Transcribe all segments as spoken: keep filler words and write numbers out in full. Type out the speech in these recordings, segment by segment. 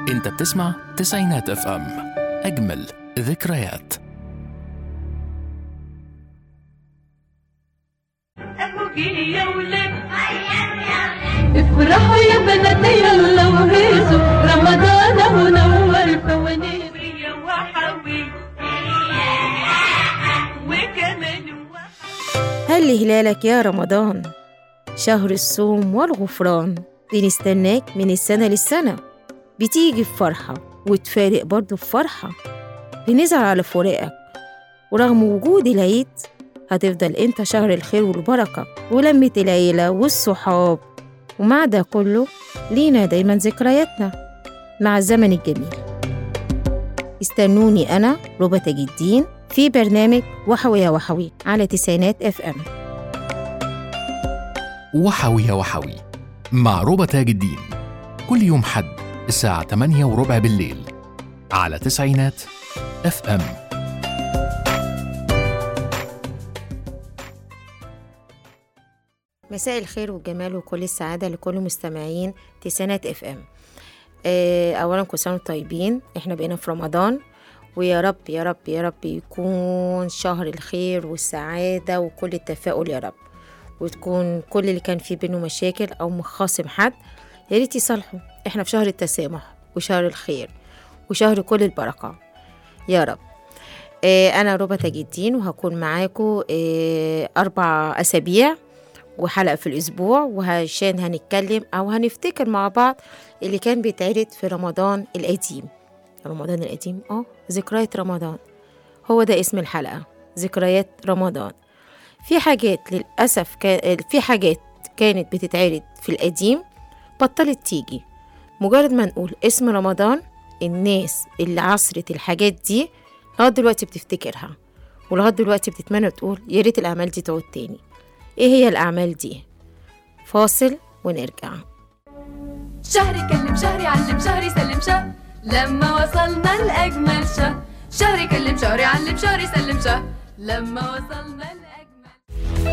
انت بتسمع تسعينات اف ام، اجمل ذكريات. افرحوا يا بنات يلا وهيصوا، رمضان اهو نور فوانيس يا وحوي وكمان. هل هلالك يا رمضان شهر الصوم والغفران، بنستناك من السنة للسنة، بتيجي بفرحة وتفارق برضو بفرحة، بنزعل على فراقك ورغم وجود العيد هتفضل انت شهر الخير والبركة ولمة العيلة والصحاب. ومع ده كله لينا دايما ذكرياتنا مع الزمن الجميل. استنوني أنا ربى تاج الدين في برنامج وحوي يا وحوي على تسعينات اف ام. وحوي يا وحوي مع ربى تاج الدين، كل يوم حد الساعة تمانية وربع بالليل على تسعينات اف ام. مساء الخير والجمال وكل السعادة لكل مستمعين تسعينات اف ام. آه، أولا كل سنة وانتم طيبين، احنا بقينا في رمضان، ويا رب يا رب يا رب يكون شهر الخير والسعادة وكل التفاؤل يا رب، وتكون كل اللي كان فيه بينه مشاكل أو مخاصم حد يا ريت يصالحوا. احنا في شهر التسامح وشهر الخير وشهر كل البركة يا رب. آه، أنا ربى تاج الدين وهكون معاكم آه، أربع أسابيع وحلقة في الأسبوع، وعشان هنتكلم أو هنفتكر مع بعض اللي كان بيتعرض في رمضان القديم. رمضان القديم اه ذكريات رمضان، هو ده اسم الحلقة، ذكريات رمضان. في حاجات للأسف كان في حاجات كانت بتتعرض في القديم بطلت تيجي، مجرد ما نقول اسم رمضان الناس اللي عصرت الحاجات دي لغاية دلوقتي بتفتكرها، ولغاية دلوقتي بتتمنى تقول يا ريت الأعمال دي تعود تاني. ايه هي الأعمال دي؟ فاصل ونرجع. شهري كلم شهري علم شهري سلم شهر، لما وصلنا لأجمل شهر. شهري كلم شهري علم شهري سلم شهر، لما وصلنا لأجمل.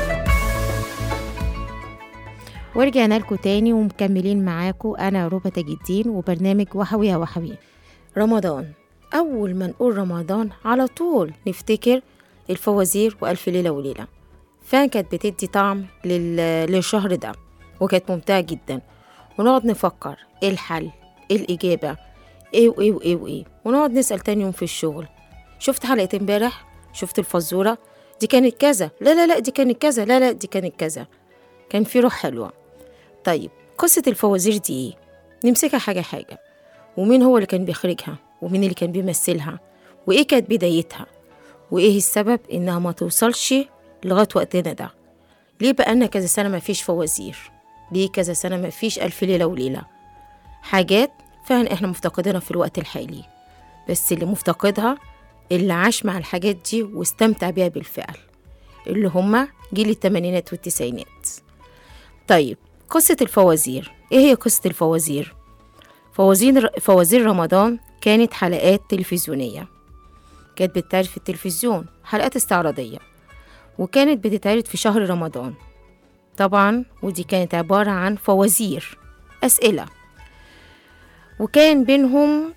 ورجعنا لكم تاني ومكملين معاكم أنا ربى تاج الدين وبرنامج وحوي يا وحوي. رمضان، أول ما نقول رمضان على طول نفتكر الفوازير وألف ليلة وليلة. فعلا كانت بتدي طعم لل... للشهر ده، وكانت ممتعة جدا، ونقعد نفكر ايه الحل، ايه الإجابة، ايه وايه وايه وايه، ونقعد نسأل تاني يوم في الشغل شفت حلقة امبارح، شفت الفزورة دي كانت كذا، لا لا لا دي كانت كذا، لا لا دي كانت كذا. كان في روح حلوة. طيب قصة الفوازير دي ايه؟ نمسكها حاجة حاجة، ومين هو اللي كان بيخرجها، ومين اللي كان بيمثلها، وايه كانت بدايتها، وايه السبب انها ما توصلش لغاية وقتنا ده. ليه بقالنا كذا سنة ما فيش فوازير؟ ليه كذا سنة ما فيش ألف ليلة وليلة؟ حاجات فعلا احنا مفتقدينها في الوقت الحالي، بس اللي مفتقدها اللي عاش مع الحاجات دي واستمتع بيها بالفعل، اللي هما جيل الثمانينات والتسعينات. طيب قصة الفوازير، ايه هي قصة الفوازير؟ فوازير فوازير رمضان كانت حلقات تلفزيونية، كانت بتتعرض في التلفزيون، حلقات استعراضية، وكانت بتتعرض في شهر رمضان طبعا، ودي كانت عبارة عن فوازير، أسئلة، وكان بينهم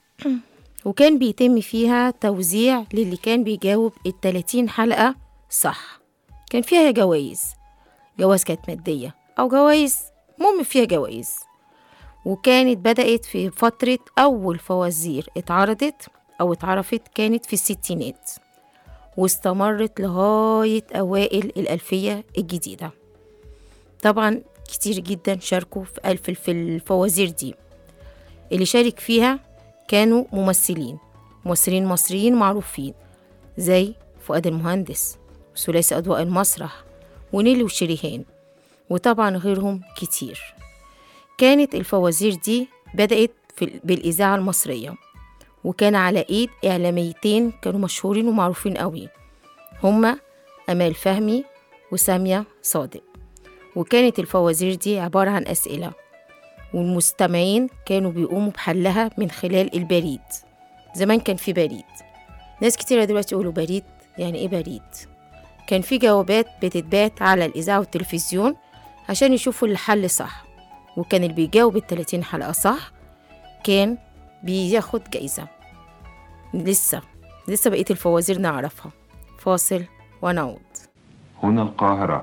وكان بيتم فيها توزيع للي كان بيجاوب التلاتين حلقة صح. كان فيها جوائز، جوائز كانت مادية أو جوائز مهم فيها جوائز. وكانت بدأت في فترة أول فوازير اتعرضت أو اتعرفت كانت في الستينات، واستمرت لغاية أوائل الألفية الجديدة. طبعا كتير جدا شاركوا في ألف في الفوازير دي. اللي شارك فيها كانوا ممثلين ممثلين مصريين معروفين زي فؤاد المهندس وثلاثي أضواء المسرح ونيلي وشريهان، وطبعا غيرهم كتير. كانت الفوازير دي بدأت في بالإذاعة المصرية، وكان على إيد إعلاميتين كانوا مشهورين ومعروفين قوي، هما أمال فهمي وسامية صادق. وكانت الفوازير دي عبارة عن أسئلة، والمستمعين كانوا بيقوموا بحلها من خلال البريد. زمان كان في بريد، ناس كتيرة دلوقتي يقولوا بريد، يعني إيه بريد؟ كان في جوابات بتتبات على الإذاعة والتلفزيون عشان يشوفوا الحل صح، وكان اللي بيجاوب التلاتين حلقة صح كان بياخد جايزة. لسه لسه بقية الفوازير نعرفها. فاصل ونعود. هنا القاهرة.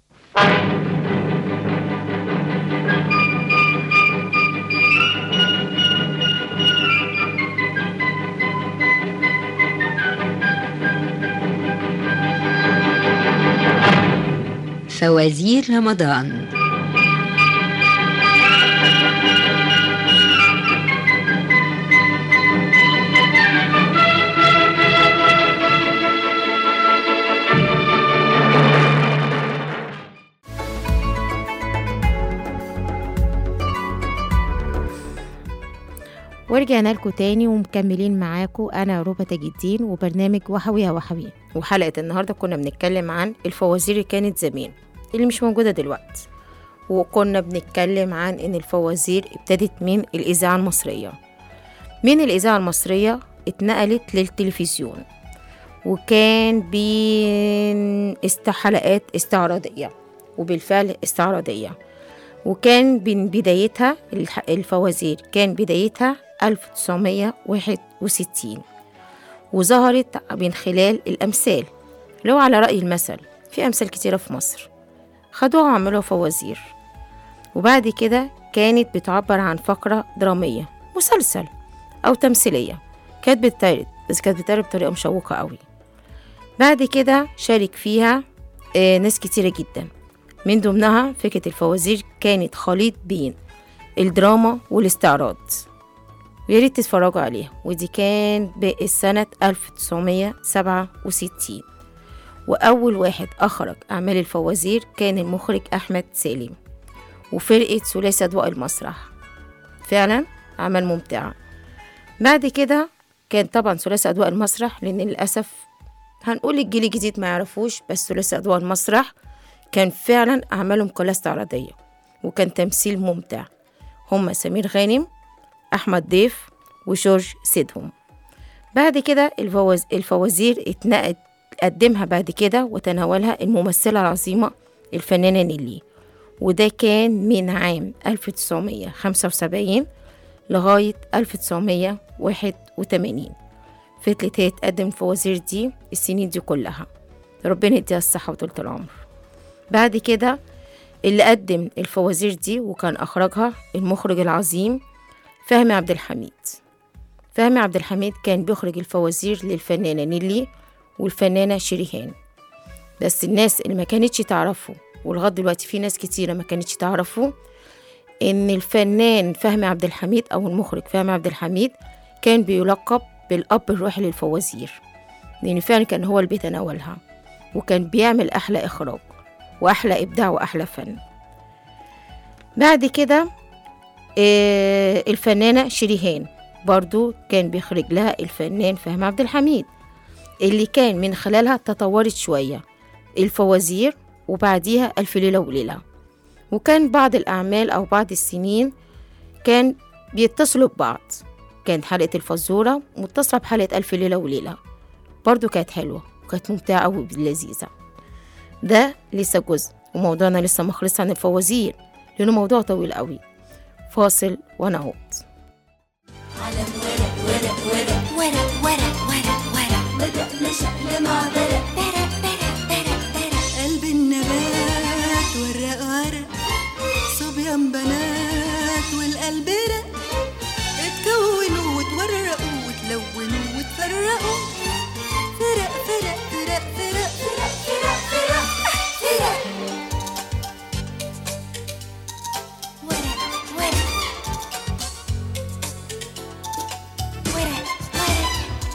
فوازير رمضان. ورجعنا لكم تاني ومكملين معاكم أنا روبا تاج الدين وبرنامج وحوي يا وحوي. وحلقة النهاردة كنا بنتكلم عن الفوازير اللي كانت زمان اللي مش موجودة دلوقتي، وكنا بنتكلم عن إن الفوازير ابتدت من الإذاعة المصرية. من الإذاعة المصرية اتنقلت للتلفزيون، وكان بين است حلقات استعراضية، وبالفعل استعراضية. وكان من بدايتها الفوازير كان بدايتها ألف وتسعمية وواحد وستين، وظهرت من خلال الأمثال. لو على رأي المثل، في أمثال كتيرة في مصر خدوها وعملوها فوازير. وبعد كده كانت بتعبر عن فقرة درامية، مسلسل أو تمثيلية، كانت بتتعرض، بس كانت بتتعرض بطريقة مشوقة قوي. بعد كده شارك فيها آه ناس كتيرة جدا، من ضمنها فكرة الفوازير كانت خليط بين الدراما والاستعراض، وياريت تتفرجوا عليها. ودي كان بالسنة ألف وتسعمية وسبعة وستين. وأول واحد أخرج أعمال الفوازير كان المخرج أحمد سالم وفرقة ثلاثي أضواء المسرح. فعلا أعمال ممتعة. بعد كده كان طبعا ثلاثي أضواء المسرح، لأن للأسف هنقول الجيل الجديد ما يعرفوش، بس ثلاثي أضواء المسرح كان فعلا أعمالهم كلها استعراضية وكان تمثيل ممتع. هم سمير غانم، أحمد ضيف، وجورج سيدهم. بعد كده الفواز... الفوازير اتنقلت قدمها بعد كده وتناولها الممثلة العظيمة الفنانة نيلي، وده كان من عام ألف وتسعمية وخمسة وسبعين لغاية ألف وتسعمية وواحد وتمانين. فضلت هي تقدم الفوازير دي السنين دي كلها، ربنا يديها الصحة وطولة العمر. بعد كده اللي قدم الفوازير دي وكان أخرجها المخرج العظيم فهمي عبد الحميد. فهمي عبد الحميد كان بيخرج الفوازير للفنانة نيلي والفنانة شريهان. بس الناس اللي ما كانتش تعرفه، ولغاية دلوقتي في ناس كتيرة ما كانتش تعرفه، إن الفنان فهمي عبد الحميد أو المخرج فهمي عبد الحميد كان بيلقب بالأب الروحي للفوازير، لأن فعلا كان هو اللي بيتناولها، وكان بيعمل أحلى إخراج وأحلى إبداع وأحلى فن. بعد كده آه الفنانة شريهان برضو كان بيخرج لها الفنان فهمي عبد الحميد، اللي كان من خلالها تطورت شوية الفوازير، وبعديها ألف ليلة وليلة. وكان بعض الأعمال أو بعض السنين كان بيتصلوا ببعض، كانت حلقة الفزورة متصلة بحلقة ألف ليلة وليلة، برضو كانت حلوة وكانت ممتعة أوي لذيذة. ده لسه جزء، وموضوعنا لسه مخلص عن الفوازير لأنه موضوع طويل قوي. فاصل ونعود. على ورق ورق ورق ورق ورق ورق ورق بدأنا شقل مع برق برق برق برق برق قلب النبات ورق ورق صبيان بنات والقلب رق اتكونوا وتورقوا وتلونوا وتفرقوا فرق فرق فرق فرق فرق فرق فرق فرق ورق ورق ورق ورق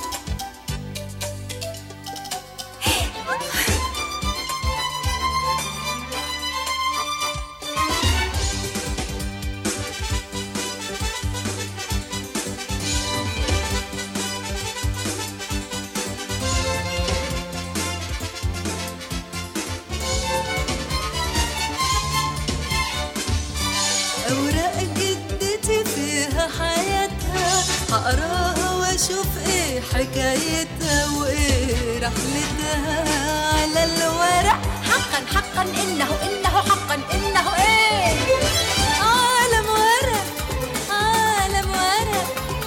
أوراق جدتي فيها حياتها هقراها واشوف ايه حكايتها وايه رحلتها على الورق حقا حقا إنه إنه حقا إنه إيه عالم ورق عالم ورق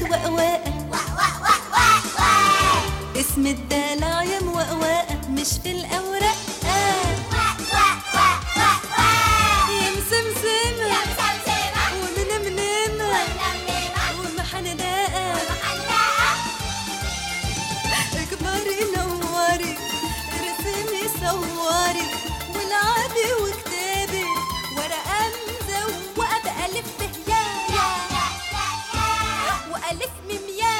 وقواقة اسم الدلع يا موقواقة مش في الأوراق يا مسمسمة ومنمنمة ومحندقة اكبري نوري رسمي صوري والعبي وكتابي ورقة مزوقة بألف بهيا وألف ميم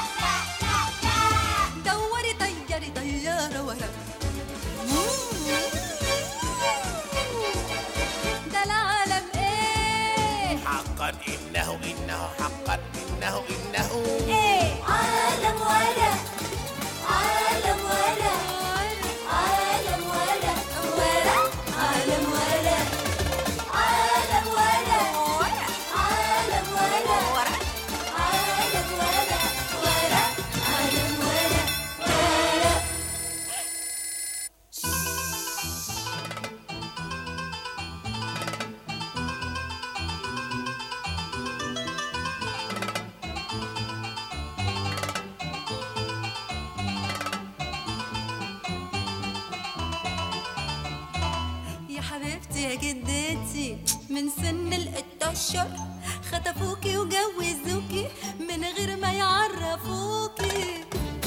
دوري طيري طيارة ورا ده العالم ايه حقا إنه إنه حقا إنه إنه ايه عالم ورا عالم ورا عالم ورا ورا عالم ورا عالم ورا عالم ورا عالم ورا ورا عالم ورا ورا يا حبيبتي يا جدتي من سن الاتاشر خطفوكي وجوزوكي من غير ما يعرفوكي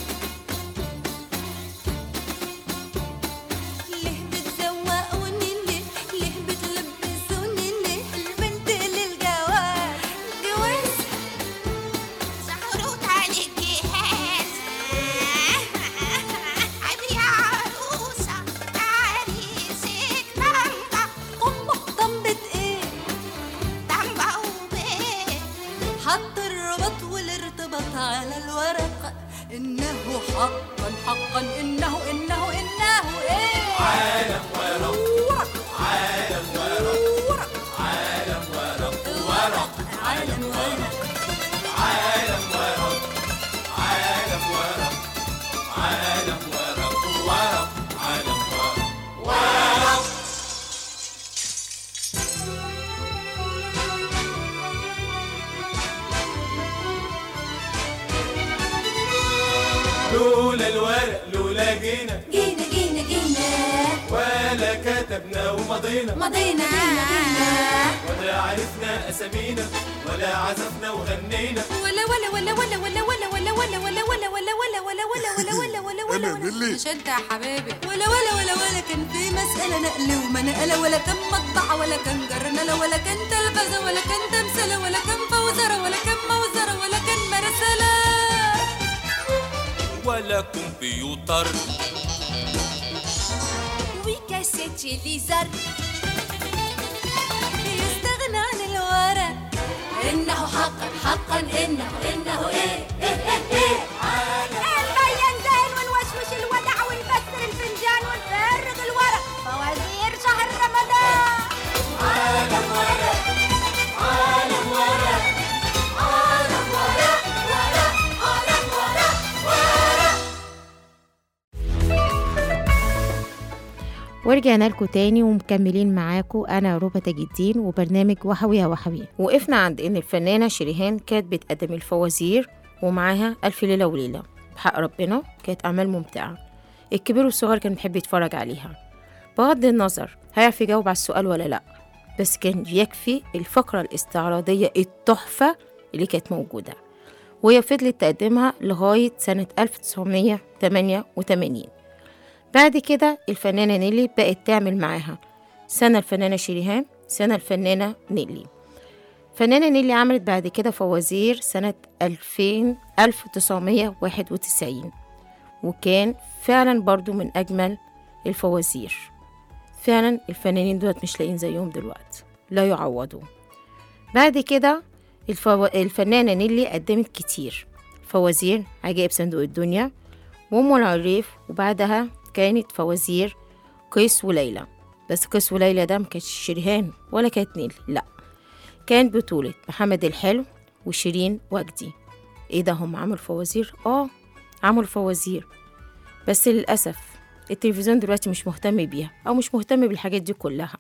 ليه بتزوقوني ليه ليه بتلبسوني ليه البنت للجواز جواز سحروت عليك جهاز عبري يا عروسة عريسك طنبة طنبة طنبة ايه طنبة وبيت حط الرباط والارتباط على الورق إنه حقا حقا إنه إنه إنه إيه عالم ورق عالم ورق عالم ورق ورق عالم ورق عالم ورق عالم ورق عالم ورق ورق عالم ورق ورق لولا الورق لولا جينا جينا جينا جينا ولا كتبنا ومضينا مضينا جينا جينا ولا عرفنا أسامينا ولا عزفنا وغنينا ولا ولا ولا ولا ولا ولا ولا ولا ولا ولا ولا ولا ولا ولا ولا ولا ولا ولا مش انت يا حبيبي ولا ولا ولا ولا كان في مسألة نقل ومنقلة ولا كان مطبعة ولا كان جرنلة ولا كان تلفزة ولا كان تمثلة ولا كان فوزرة ولا كان موزرة ولا كان مرسلة ولا كمبيوتر وكاسيت ليزر يستغنى عن الورق إنه حقا حقا إنه إنه إيه إيه إيه إيه نبين زين ونوشوش الودع ونكسر الفنجان ونفرغ الورق فوازير شهر رمضان عالم ورق عالم ورق عالم ورق ورق عالم ورق ورق ورجعنا لكم تاني ومكملين معاكم انا روبا تاج الدين وبرنامج وحوي يا وحوي. وقفنا عند ان الفنانه شريهان كانت بتقدم الفوازير ومعاها الف ليله وليله. بحق ربنا كانت اعمال ممتعه، الكبير والصغير كان بيحب يتفرج عليها بغض النظر هيعرف يجاوب على السؤال ولا لا، بس كان يكفي الفقره الاستعراضيه التحفه اللي كانت موجوده، وهي فضلت تقدمها لغايه سنه ألف وتسعمية وتمانية وتمانين. بعد كده الفنانة نيلي بقت تعمل معاها سنة الفنانة شريهان سنة الفنانة نيلي. فنانة نيلي عملت بعد كده فوازير سنة ألفين ألف وتسعمية وواحد وتسعين، وكان فعلا برضو من أجمل الفوازير. فعلا الفنانين دولت مش لاقين زيهم دلوقتي، لا يعوضوا. بعد كده الفو... الفنانة نيلي قدمت كتير فوازير عجائب صندوق الدنيا وأم العريف، وبعدها كانت فوازير قيس وليلى. بس قيس وليلى ده مكانتش شريهان ولا كانت نيلي، لا كانت بطولة محمد الحلو وشيرين وجدي. ايه ده، هم عملوا فوازير؟ اه عملوا فوازير، بس للأسف التلفزيون دلوقتي مش مهتم بيها أو مش مهتم بالحاجات دي كلها.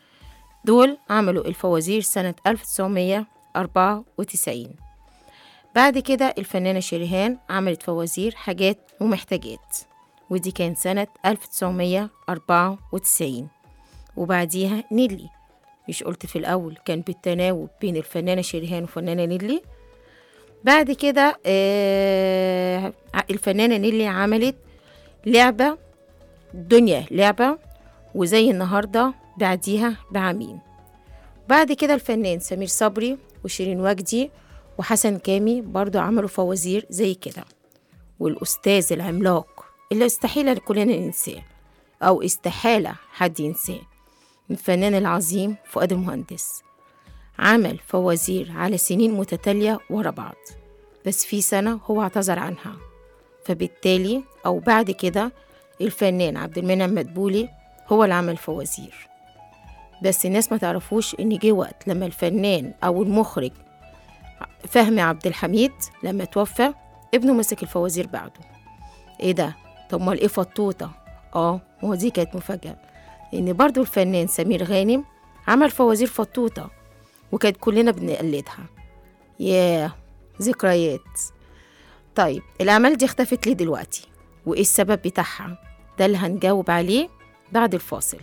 دول عملوا الفوازير سنة ألف وتسعمية وأربعة وتسعين. بعد كده الفنانة شريهان عملت فوازير حاجات ومحتاجات، ودي كان سنة ألف وتسعمية وأربعة وتسعين. وبعديها نيلي، مش قلت في الأول كان بالتناوب بين الفنانة شريهان وفنانة نيلي. بعد كده آه الفنانة نيلي عملت لعبة دنيا لعبة وزي النهاردة بعديها بعامين. بعد كده الفنان سمير صبري وشيرين وجدي وحسن كامي برضو عملوا فوازير زي كده. والأستاذ العملاق اللي استحيل كلنا ننساه أو استحالة حد ينساه، الفنان العظيم فؤاد المهندس، عمل فوازير على سنين متتالية ورا بعض، بس في سنة هو اعتذر عنها، فبالتالي أو بعد كده الفنان عبد المنعم مدبولي هو اللي عمل فوازير. بس الناس ما تعرفوش إن جه وقت لما الفنان أو المخرج فهمي عبد الحميد لما توفى ابنه مسك الفوازير بعده. ايه ده؟ طب ما ايه فطوطة؟ اه ما دي كانت مفاجأة، ان برضو الفنان سمير غانم عمل فوازير فطوطة وكانت كلنا بنقلدها. ياه ذكريات. طيب الأعمال دي اختفت ليه دلوقتي؟ وايه السبب بتاعها؟ ده اللي هنجاوب عليه بعد الفاصل.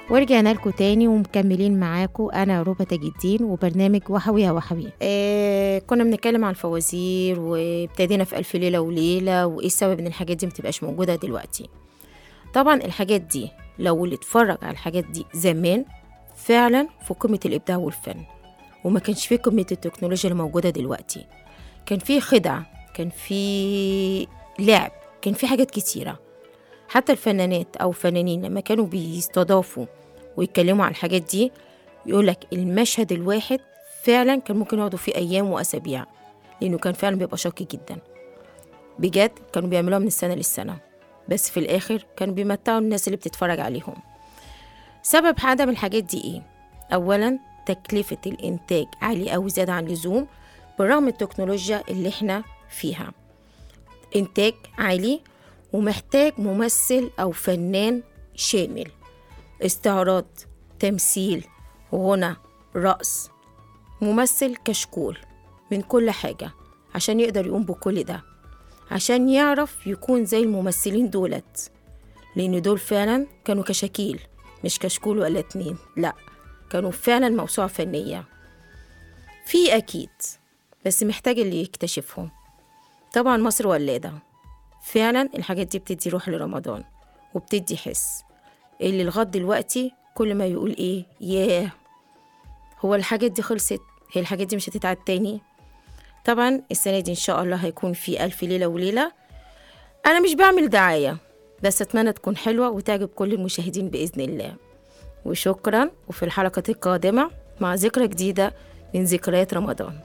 ورجعنا لكم تاني ومكملين معاكم أنا روبا تاج الدين وبرنامج وحوي يا وحوي. آه كنا بنتكلم عن الفوازير وابتدينا في ألف ليلة وليلة وإيه السبب إن الحاجات دي متبقاش موجودة دلوقتي. طبعا الحاجات دي لو اللي اتفرج على الحاجات دي زمان فعلا في قمة الإبداع والفن، وما كانش فيه قمة التكنولوجيا اللي موجودة دلوقتي. كان فيه خدع، كان فيه لعب، كان فيه حاجات كتيرة. حتى الفنانات أو فنانين لما كانوا بيستضافوا ويتكلموا عن الحاجات دي يقولك المشهد الواحد فعلا كان ممكن يقعدوا فيه أيام وأسابيع، لأنه كان فعلا بيبقى شاقي جدا بجد. كانوا بيعملوها من السنة للسنة، بس في الآخر كانوا بيمتعوا الناس اللي بتتفرج عليهم. سبب عدم الحاجات دي إيه؟ أولا تكلفة الإنتاج عالية أوي زيادة عن اللزوم، بالرغم من التكنولوجيا اللي احنا فيها. إنتاج عالي ومحتاج ممثل أو فنان شامل، استعراض، تمثيل، غنى، رقص، ممثل كشكول من كل حاجة عشان يقدر يقوم بكل ده، عشان يعرف يكون زي الممثلين دولت، لأن دول فعلا كانوا كشكيل مش كشكول ولا اتنين، لا كانوا فعلا موسوعة فنية. في أكيد بس محتاج اللي يكتشفهم. طبعا مصر ولادة فعلا، الحاجات دي بتدي روح لرمضان وبتدي حس اللي لغاية دلوقتي كل ما يقول ايه ياه هو الحاجات دي خلصت، هي الحاجات دي مش هتتعاد تاني. طبعا السنة دي ان شاء الله هيكون في ألف ليلة وليلة. انا مش بعمل دعاية بس اتمنى تكون حلوة وتعجب كل المشاهدين بإذن الله. وشكرا، وفي الحلقة القادمة مع ذكرى جديدة من ذكريات رمضان.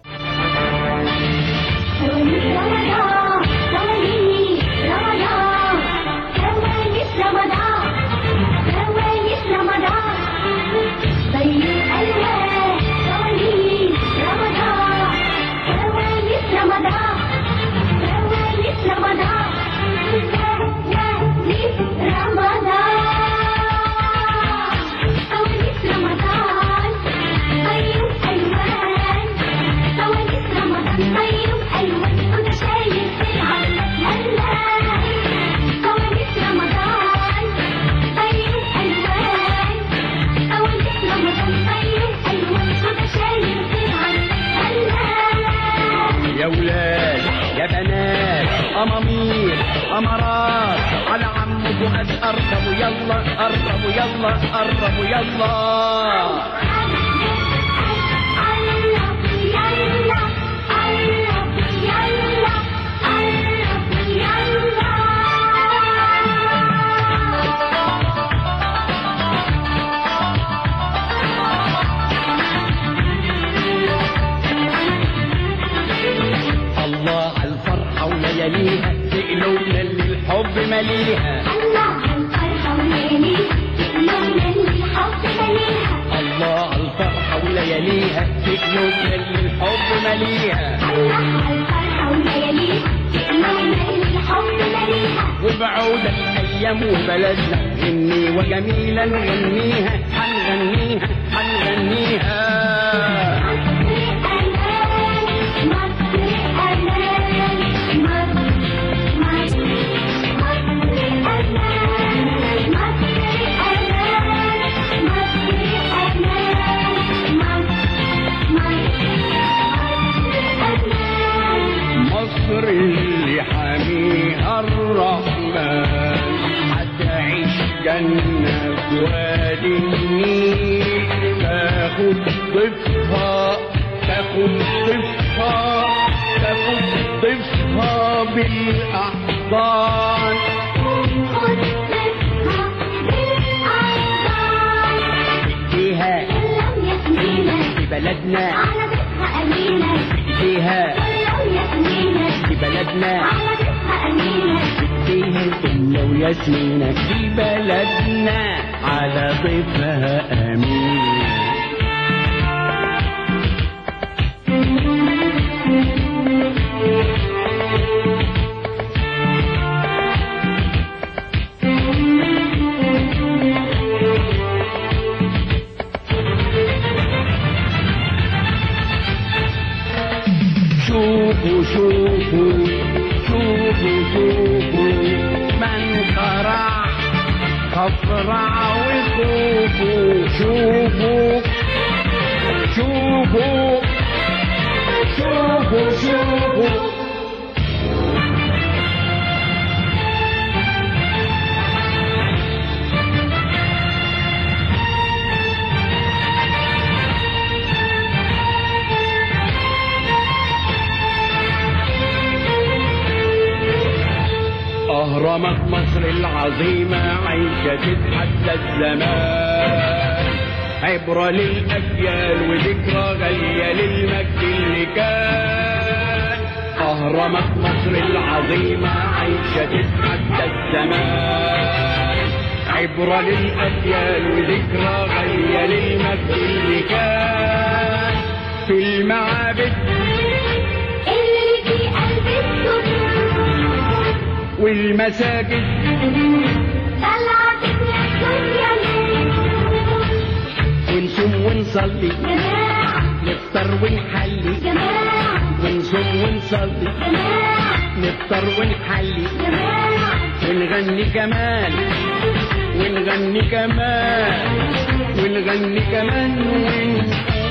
يا ولاد يا بنات أمامير أمارات على عمكم قربوا يلا قربوا يلا قربوا يلا. ولياليها تقلونا للحب مليها. الله الفرحة ولياليها تقلونا للحب مليها. الله الفرحة ولياليها تقلونا للحب مليها. الله الفرحة ولياليها تقلونا للحب مليها. وبعود الأيام وبلدنا غني وجميلا نغنيها حنغنيها حنغنيها. مصر اللي حاميها الرحمن هتعيش جنة في وادي النيل. تاخد ضيفها تاخد ضيفها تاخد ضيفها بالأحضان. خد ضيفها بالأحضان. اديها سلم ياسمينة في بلدنا على ضيفها أمينة. اديها في بلدنا على ضيفها أمينة. اديها سمنة وياسمينة في بلدنا على ضيفها أمينة. شوفوا شوفوا شوفوا شوفوا من خرع خفرع شوفوا شوفوا شوفوا شوفوا شوفوا أهرامات مصر العظيمة عايشة تتحدى الزمان، عبرة للأجيال وذكرى غالية للمجد اللي كان. أهرامات مصر العظيمة عايشة تتحدى الزمان، عبرة للأجيال وذكرى غالية للمجد اللي كان. في المعابد اللي في قلب الصدور والمساجد طلعت الدنيا للنور، ونصوم ونصلي جماعة نفطر ونحلي جماعة ونصوم ونصلي جماعة نفطر ونحلي جماعة ونغني كمان ونغني كمان ونغني كمان ونقول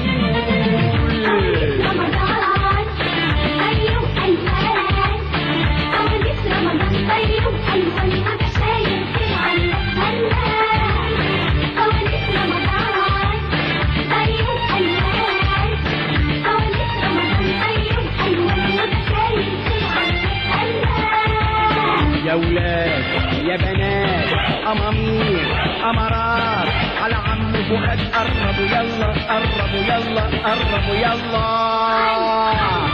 رمضان أيوه ألوان، أولاد رمضان أيوه ألوان، وأنت شايل في علق فنان. أولاد رمضان أيوه ألوان، أولاد رمضان أيوه ألوان، وأنت شايل في علق فنان. يا ولاد يا بنات أمامير أمارات على عم فؤاد قربوا يلا قربوا يلا قربوا يلا